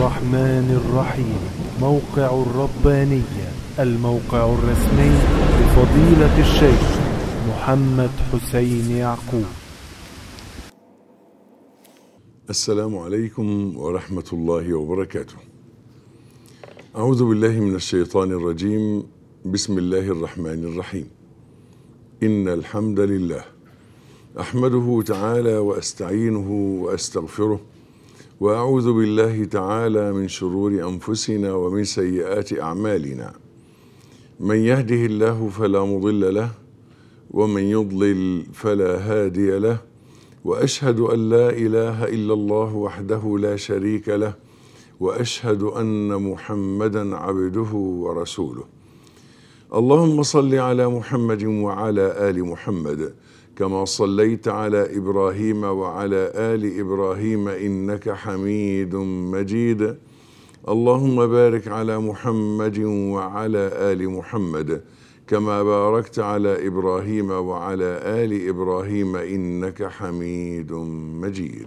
الرحمن الرحيم. موقع الربانية، الموقع الرسمي لفضيلة الشيخ محمد حسين يعقوب. السلام عليكم ورحمة الله وبركاته. أعوذ بالله من الشيطان الرجيم. بسم الله الرحمن الرحيم. إن الحمد لله أحمده تعالى وأستعينه وأستغفره، وأعوذ بالله تعالى من شرور أنفسنا ومن سيئات أعمالنا. من يهده الله فلا مضل له، ومن يضلل فلا هادي له، وأشهد أن لا إله إلا الله وحده لا شريك له، وأشهد أن محمدا عبده ورسوله. اللهم صل على محمد وعلى آل محمد كما صليت على إبراهيم وعلى آل إبراهيم إنك حميد مجيد. اللهم بارك على محمد وعلى آل محمد كما باركت على إبراهيم وعلى آل إبراهيم إنك حميد مجيد.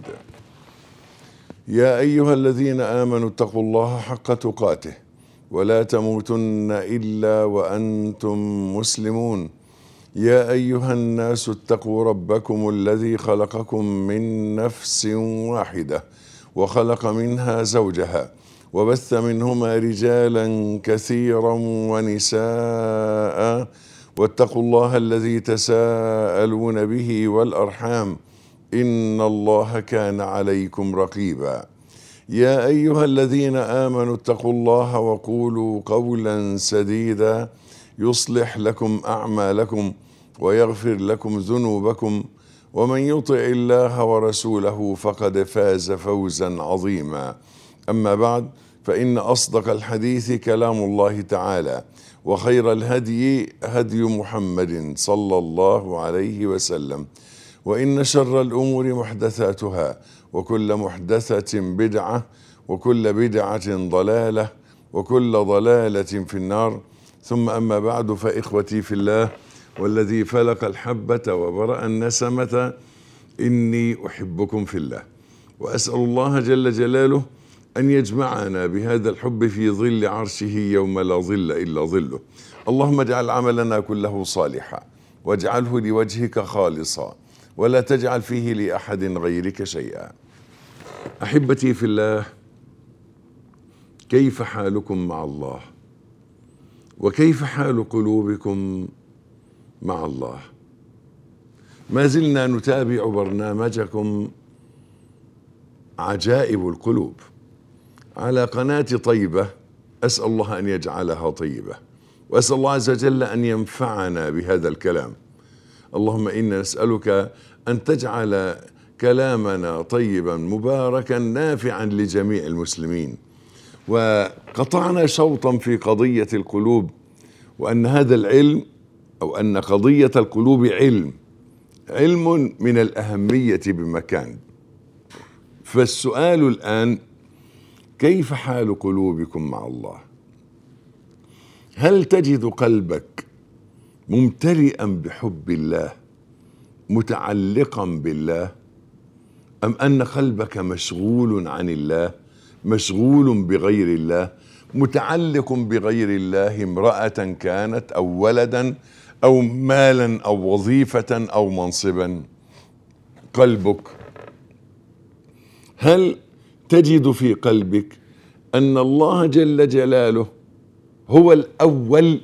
يا أيها الذين آمنوا اتقوا الله حق تقاته ولا تموتن إلا وأنتم مسلمون. يا أيها الناس اتقوا ربكم الذي خلقكم من نفس واحدة وخلق منها زوجها وبث منهما رجالا كثيرا ونساء، واتقوا الله الذي تساءلون به والأرحام إن الله كان عليكم رقيبا. يا أيها الذين آمنوا اتقوا الله وقولوا قولا سديدا يصلح لكم أعمالكم ويغفر لكم ذنوبكم، ومن يطع الله ورسوله فقد فاز فوزا عظيما. أما بعد، فإن أصدق الحديث كلام الله تعالى، وخير الهدي هدي محمد صلى الله عليه وسلم، وإن شر الأمور محدثاتها، وكل محدثة بدعة، وكل بدعة ضلالة، وكل ضلالة في النار. ثم أما بعد، فإخوتي في الله والذي فلق الحبة وبرأ النسمة، إني أحبكم في الله، وأسأل الله جل جلاله أن يجمعنا بهذا الحب في ظل عرشه يوم لا ظل إلا ظله. اللهم اجعل عملنا كله صالحا، واجعله لوجهك خالصا، ولا تجعل فيه لأحد غيرك شيئا. أحبتي في الله، كيف حالكم مع الله؟ وكيف حال قلوبكم مع الله؟ ما زلنا نتابع برنامجكم عجائب القلوب على قناة طيبة. أسأل الله أن يجعلها طيبة، وأسأل الله عز وجل أن ينفعنا بهذا الكلام. اللهم إنا نسألك أن تجعل كلامنا طيبا مباركا نافعا لجميع المسلمين. وقطعنا شوطا في قضية القلوب، وأن هذا العلم، أو أن قضية القلوب علم من الأهمية بمكان. فالسؤال الآن: كيف حال قلوبكم مع الله؟ هل تجد قلبك ممتلئا بحب الله، متعلقا بالله، أم أن قلبك مشغول عن الله، مشغول بغير الله، متعلق بغير الله، امرأة كانت أو ولدا أو مالا أو وظيفة أو منصبا؟ قلبك، هل تجد في قلبك أن الله جل جلاله هو الأول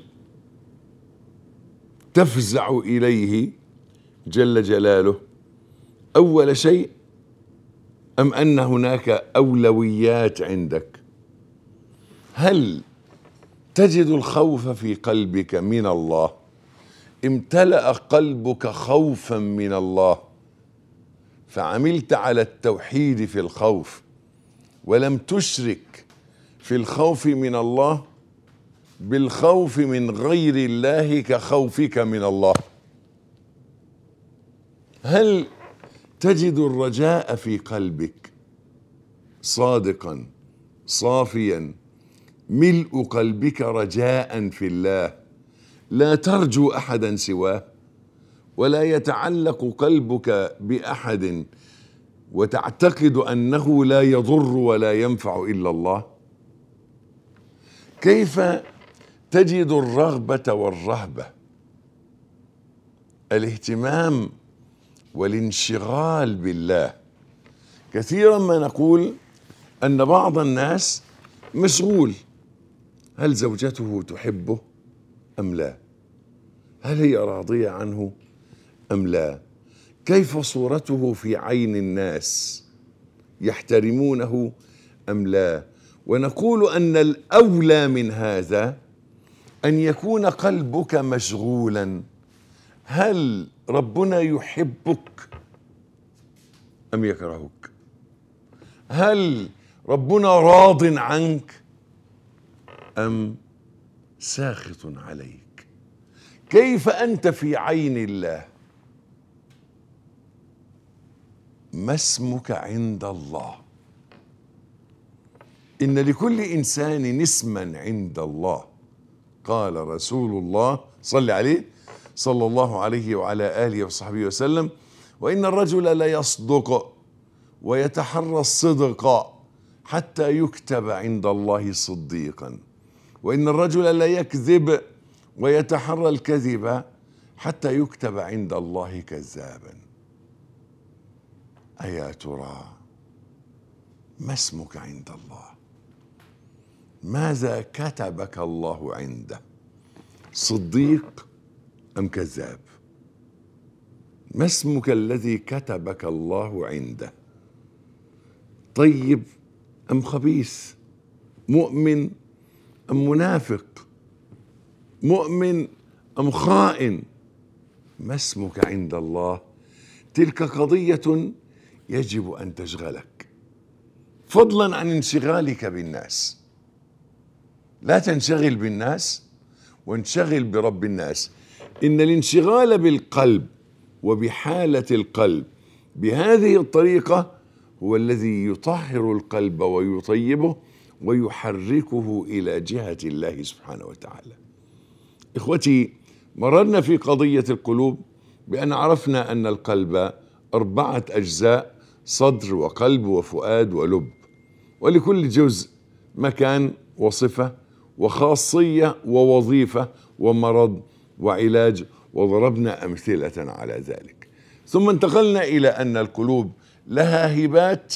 تفزع إليه جل جلاله أول شيء، أم أن هناك أولويات عندك؟ هل تجد الخوف في قلبك من الله؟ امتلأ قلبك خوفا من الله، فعملت على التوحيد في الخوف، ولم تشرك في الخوف من الله بالخوف من غير الله كخوفك من الله. هل تجد الرجاء في قلبك صادقا صافيا، ملء قلبك رجاء في الله، لا ترجو أحدا سواه، ولا يتعلق قلبك بأحد وتعتقد أنه لا يضر ولا ينفع إلا الله؟ كيف تجد الرغبة والرهبة، الاهتمام والانشغال بالله؟ كثيرا ما نقول أن بعض الناس مشغول، هل زوجته تحبه أم لا؟ هل هي راضية عنه أم لا؟ كيف صورته في عين الناس؟ يحترمونه أم لا؟ ونقول أن الأولى من هذا أن يكون قلبك مشغولا. هل ربنا يحبك أم يكرهك؟ هل ربنا راض عنك أم ساخط عليك؟ كيف أنت في عين الله؟ ما اسمك عند الله؟ إن لكل إنسان اسما عند الله. قال رسول الله صلى عليه صلى الله عليه وعلى آله وصحبه وسلم: وإن الرجل ليصدق ويتحرى الصدق حتى يكتب عند الله صديقا، وإن الرجل ليكذب ويتحرى الكذب حتى يكتب عند الله كذابا. أيا ترى ما اسمك عند الله؟ ماذا كتبك الله عنده؟ صديق أم كذاب؟ ما اسمك الذي كتبك الله عنده؟ طيب أم خبيث؟ مؤمن أم منافق؟ مؤمن أم خائن؟ ما اسمك عند الله؟ تلك قضية يجب أن تشغلك، فضلا عن انشغالك بالناس. لا تنشغل بالناس وانشغل برب الناس. إن الانشغال بالقلب وبحالة القلب بهذه الطريقة هو الذي يطهر القلب ويطيبه ويحركه إلى جهة الله سبحانه وتعالى. إخوتي، مررنا في قضية القلوب بأن عرفنا أن القلب 4 أجزاء: صدر وقلب وفؤاد ولب، ولكل جزء مكان وصفة وخاصية ووظيفة ومرض وعلاج، وضربنا أمثلة على ذلك. ثم انتقلنا إلى أن القلوب لها هبات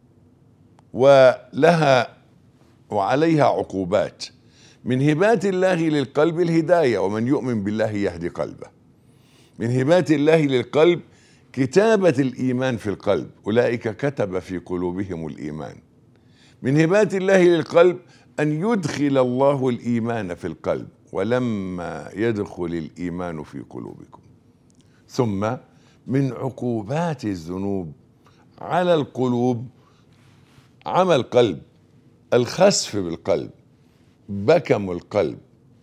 وعليها عقوبات. من هبات الله للقلب الهداية، ومن يؤمن بالله يهدي قلبه. من هبات الله للقلب كتابة الإيمان في القلب، أولئك كتب في قلوبهم الإيمان. من هبات الله للقلب أن يدخل الله الإيمان في القلب، ولما يدخل الإيمان في قلوبكم. ثم من عقوبات الذنوب على القلوب عمى القلب، الخسف بالقلب، بكم القلب،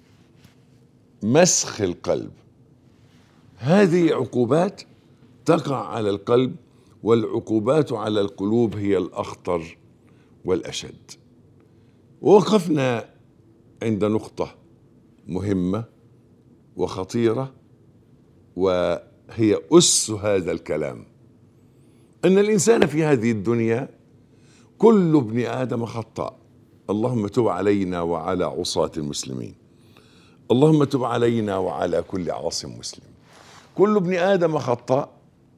مسخ القلب. هذه عقوبات تقع على القلب، والعقوبات على القلوب هي الأخطر والأشد. ووقفنا عند نقطة مهمة وخطيرة، وهي أس هذا الكلام: أن الإنسان في هذه الدنيا كل ابن آدم خطاء. اللهم تب علينا وعلى عصاة المسلمين، اللهم تب علينا وعلى كل عاص مسلم. كل ابن آدم خطاء.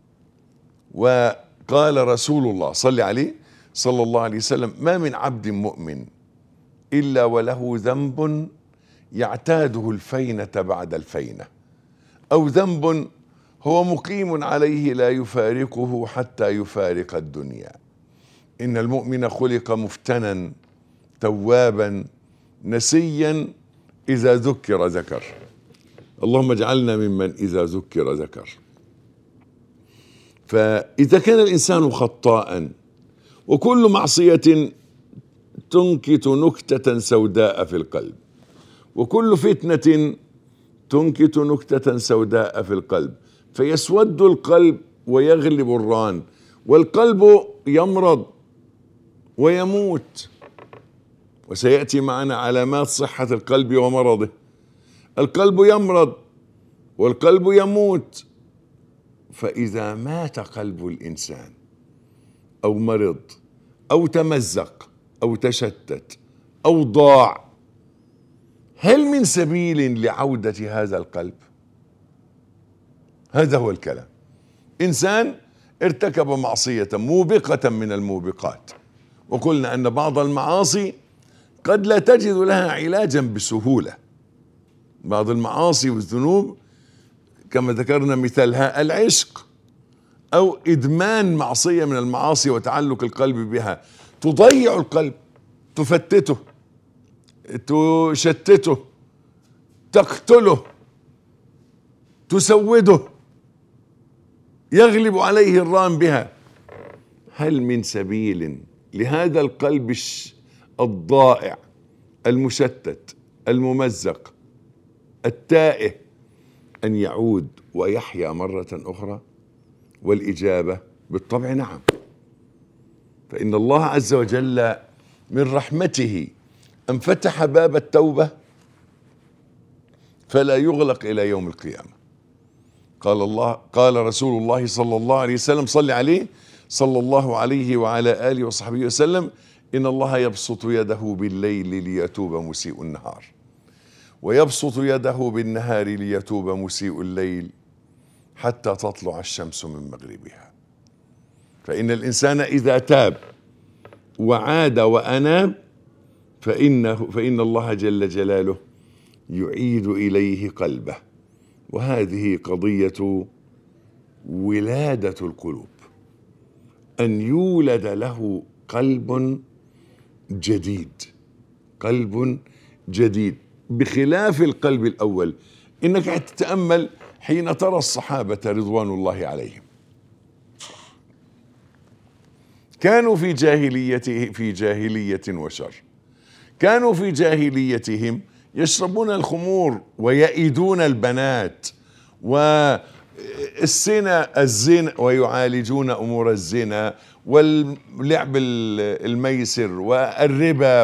وقال رسول الله صلى عليه صلى الله عليه وسلم: ما من عبد مؤمن إلا وله ذنب يعتاده الفينة بعد الفينة، أو ذنب هو مقيم عليه لا يفارقه حتى يفارق الدنيا. إن المؤمن خلق مفتنا توابا نسيا إذا ذكر ذكر. اللهم اجعلنا ممن إذا ذكر ذكر. فإذا كان الإنسان خطاء، وكل معصية تنكت نكتة سوداء في القلب، وكل فتنة تنكت نكتة سوداء في القلب، فيسود القلب ويغلب الران، والقلب يمرض ويموت. وسيأتي معنا علامات صحة القلب ومرضه. القلب يمرض والقلب يموت. فإذا مات قلب الإنسان أو مرض أو تمزق أو تشتت أو ضاع، هل من سبيل لعودة هذا القلب؟ هذا هو الكلام. إنسان ارتكب معصية موبقة من الموبقات، وقلنا أن بعض المعاصي قد لا تجد لها علاجا بسهولة. بعض المعاصي والذنوب كما ذكرنا مثالها العشق أو إدمان معصية من المعاصي وتعلق القلب بها تضيع القلب، تفتته، تشتته، تقتله، تسوده، يغلب عليه الرام بها. هل من سبيل لهذا القلب الضائع المشتت الممزق التائه أن يعود ويحيا مرة أخرى؟ والإجابة بالطبع نعم. فإن الله عز وجل من رحمته أن فتح باب التوبة فلا يغلق إلى يوم القيامة. قال رسول الله صلى الله عليه وسلم، صلى عليه صلى الله عليه وعلى آله وصحبه وسلم: إن الله يبسط يده بالليل ليتوب مسيء النهار، ويبسط يده بالنهار ليتوب مسيء الليل حتى تطلع الشمس من مغربها. فإن الإنسان إذا تاب وعاد وأناب فإن الله جل جلاله يعيد إليه قلبه. وهذه قضية ولادة القلوب، أن يولد له قلب جديد، قلب جديد بخلاف القلب الأول. إنك تتأمل حين ترى الصحابة رضوان الله عليهم، كانوا في جاهلية وشر. كانوا في جاهليتهم يشربون الخمور ويئدون البنات الزنا ويعالجون أمور الزنا واللعب الميسر والربا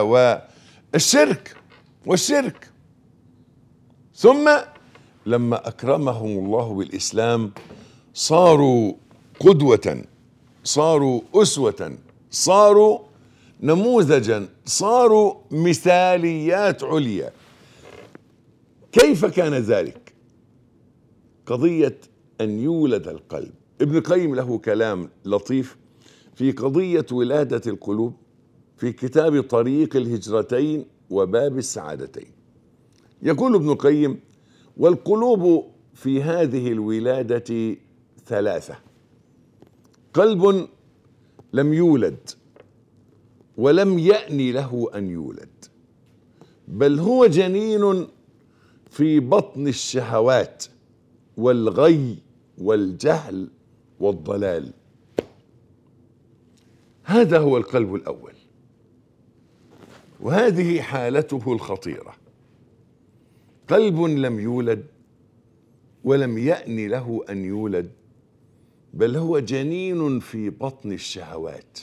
والشرك. ثم لما أكرمهم الله بالإسلام صاروا قدوة، صاروا أسوة، صاروا نموذجا، صاروا مثاليات عليا. كيف كان ذلك؟ قضية أن يولد القلب. ابن القيم له كلام لطيف في قضية ولادة القلوب في كتاب طريق الهجرتين وباب السعادتين. يقول ابن القيم: والقلوب في هذه الولادة ثلاثة: قلب لم يولد ولم يأن له أن يولد، بل هو جنين في بطن الشهوات والغي والجهل والضلال. هذا هو القلب الأول، وهذه حالته الخطيرة. قلب لم يولد ولم يأن له أن يولد، بل هو جنين في بطن الشهوات.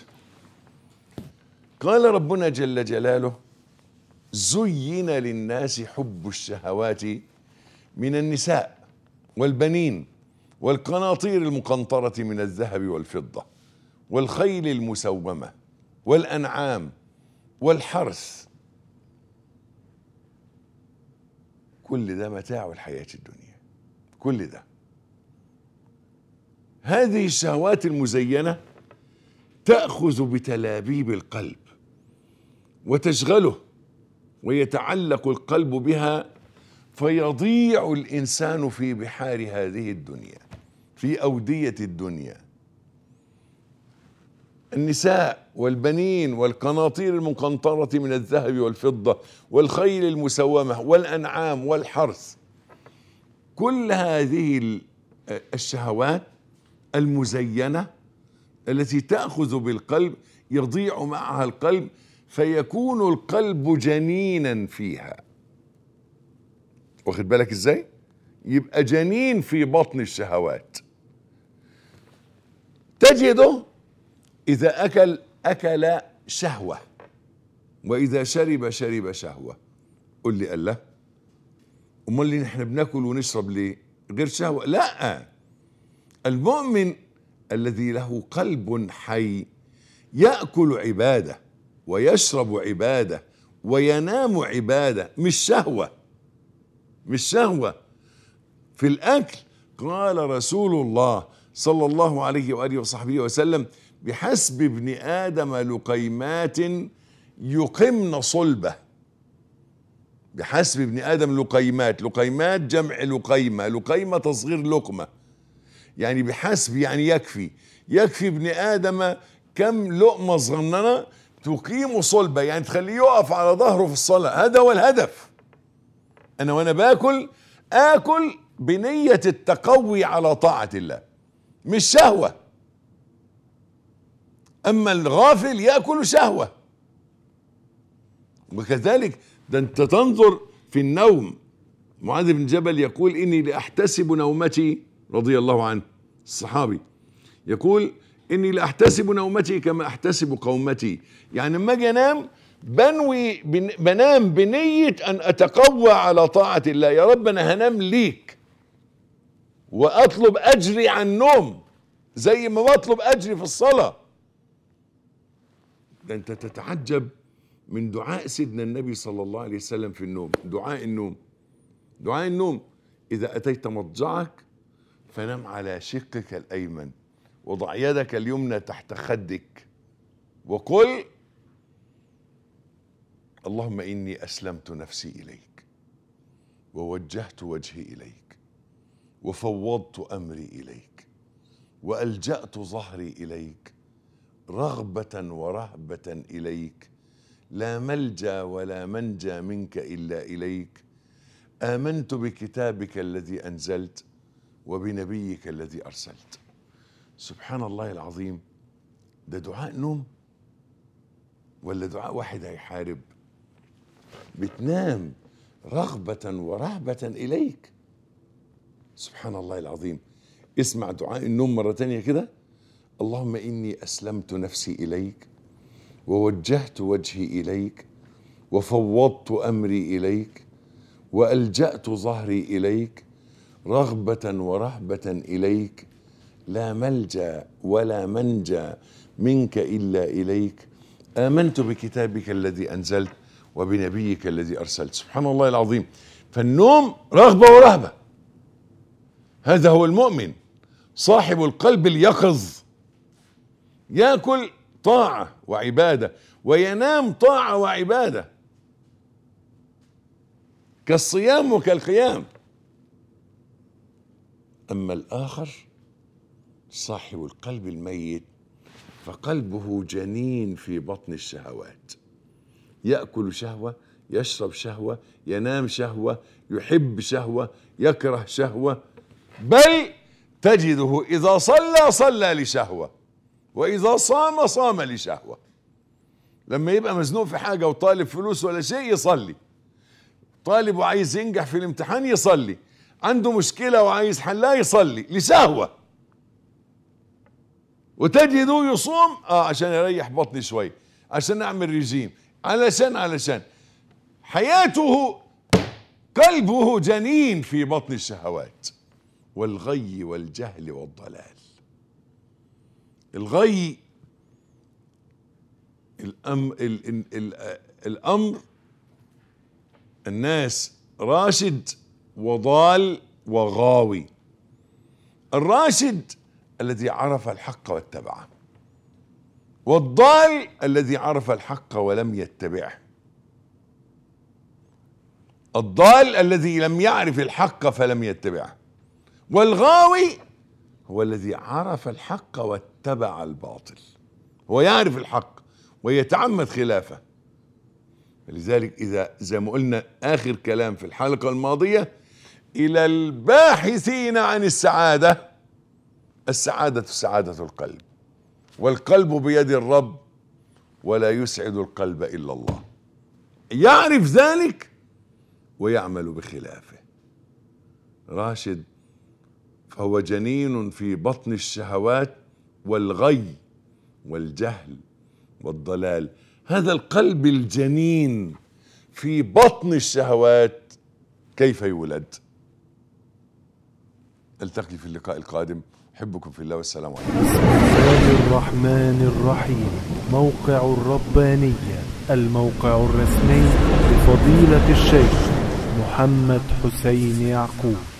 قال ربنا جل جلاله: زين للناس حب الشهوات من النساء والبنين والقناطير المقنطرة من الذهب والفضة والخيل المسومة والأنعام والحرث. كل ده متاع الحياة الدنيا، كل ده. هذه الشهوات المزينة تأخذ بتلابيب القلب وتشغله، ويتعلق القلب بها، فيضيع الإنسان في بحار هذه الدنيا، في أودية الدنيا. النساء والبنين والقناطير المقنطرة من الذهب والفضة والخيل المسومة والأنعام والحرث، كل هذه الشهوات المزينة التي تأخذ بالقلب يضيع معها القلب، فيكون القلب جنينا فيها. واخد بالك ازاي؟ يبقى جنين في بطن الشهوات. تجده إذا أكل شهوة، وإذا شرب شهوة. قل لي الله، أمال ليه احنا بناكل ونشرب ليه؟ غير شهوة؟ لا، المؤمن الذي له قلب حي يأكل عبادة ويشرب عبادة وينام عبادة، مش شهوة، مش شهوة في الأكل. قال رسول الله صلى الله عليه وآله وصحبه وسلم: بحسب ابن آدم لقيمات يقمن صلبه. بحسب ابن آدم لقيمات، لقيمات جمع لقيمة، لقيمة تصغير لقمة، يعني بحسب يعني يكفي ابن آدم كم لقمة صغننة تقيم صلبة، يعني تخليه يقف على ظهره في الصلاة. هذا هو الهدف. أنا وأنا باكل آكل بنية التقوي على طاعة الله، مش شهوة. أما الغافل يأكل شهوة. وكذلك ده أنت تنظر في النوم. معاذ بن جبل يقول: إني لأحتسب نومتي، رضي الله عنه الصحابي، يقول: إني لأحتسب نومتي كما أحتسب قومتي. يعني لما أجي أنام بنام بنية أن أتقوى على طاعة الله. يا رب أنا هنام ليك وأطلب أجري عن النوم زي ما بطلب أجري في الصلاة. ده أنت تتعجب من دعاء سيدنا النبي صلى الله عليه وسلم في النوم. دعاء النوم: إذا أتيت مضجعك فنم على شقك الأيمن، وضع يدك اليمنى تحت خدك، وقل: اللهم إني أسلمت نفسي إليك، ووجهت وجهي إليك، وفوضت أمري إليك، وألجأت ظهري إليك، رغبة ورهبة إليك، لا ملجأ ولا منجى منك إلا إليك. آمنت بكتابك الذي أنزلت وبنبيك الذي أرسلت. سبحان الله العظيم. ده دعاء نوم ولا دعاء واحد هيحارب؟ بتنام رغبة ورهبة إليك. سبحان الله العظيم. اسمع دعاء النوم مرة تانية كده: اللهم إني أسلمت نفسي إليك، ووجهت وجهي إليك، وفوضت أمري إليك، وألجأت ظهري إليك، رغبة ورهبة إليك، لا ملجأ ولا منجى منك إلا إليك. آمنت بكتابك الذي أنزلت وبنبيك الذي أرسلت. سبحان الله العظيم. فالنوم رغبة ورهبة. هذا هو المؤمن صاحب القلب اليقظ. يأكل طاعة وعبادة وينام طاعة وعبادة، كالصيام وكالقيام. أما الآخر صاحب القلب الميت فقلبه جنين في بطن الشهوات، يأكل شهوة، يشرب شهوة، ينام شهوة، يحب شهوة، يكره شهوة، بل تجده إذا صلى لشهوة، وإذا صام لشهوة. لما يبقى مزنوق في حاجة وطالب فلوس ولا شيء يصلي، طالب وعايز ينجح في الامتحان يصلي، عنده مشكلة وعايز حلها يصلي لشهوة. وتجده يصوم عشان يريح بطني شوي، عشان اعمل رجيم، علشان حياته قلبه جنين في بطن الشهوات والغي والجهل والضلال. الغي الأمر الناس راشد وضال وغاوي. الراشد الذي عرف الحق واتبعه، والضال الذي عرف الحق ولم يتبعه. الضال الذي لم يعرف الحق فلم يتبعه، والغاوي هو الذي عرف الحق واتبع الباطل. هو يعرف الحق ويتعمد خلافه. لذلك إذا زي ما قلنا آخر كلام في الحلقة الماضية: إلى الباحثين عن السعادة، السعادة سعادة القلب، والقلب بيد الرب، ولا يسعد القلب إلا الله. يعرف ذلك ويعمل بخلافه. راشد فهو جنين في بطن الشهوات والغي والجهل والضلال. هذا القلب الجنين في بطن الشهوات كيف يولد؟ التقي في اللقاء القادم. أحبكم في الله والسلام عليكم. بسم الله الرحمن الرحيم. موقع الربانية، الموقع الرسمي لفضيلة الشيخ محمد حسين يعقوب.